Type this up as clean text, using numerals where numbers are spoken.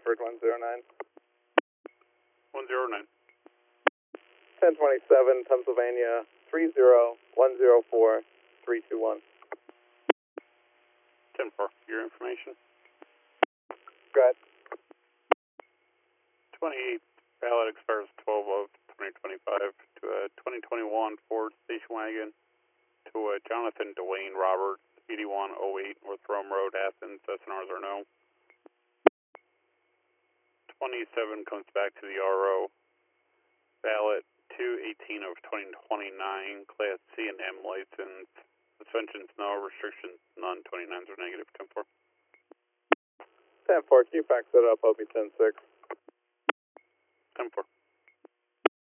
Rockford 109. 109. 1027, Pennsylvania 30104-321. 10-4, your information. Go ahead. 28 ballot expires 12 of 2025 to a 2021 Ford station wagon to Jonathan Dwayne Roberts, 8108 North Rome Road, Athens. SNRs are no. 27 comes back to the RO. Ballot 218 of 2029, Class C and M license. Suspensions no, restrictions none. 29s are negative. 10-4. 10-4, can you fax that up? I'll be 10-6. 10-4.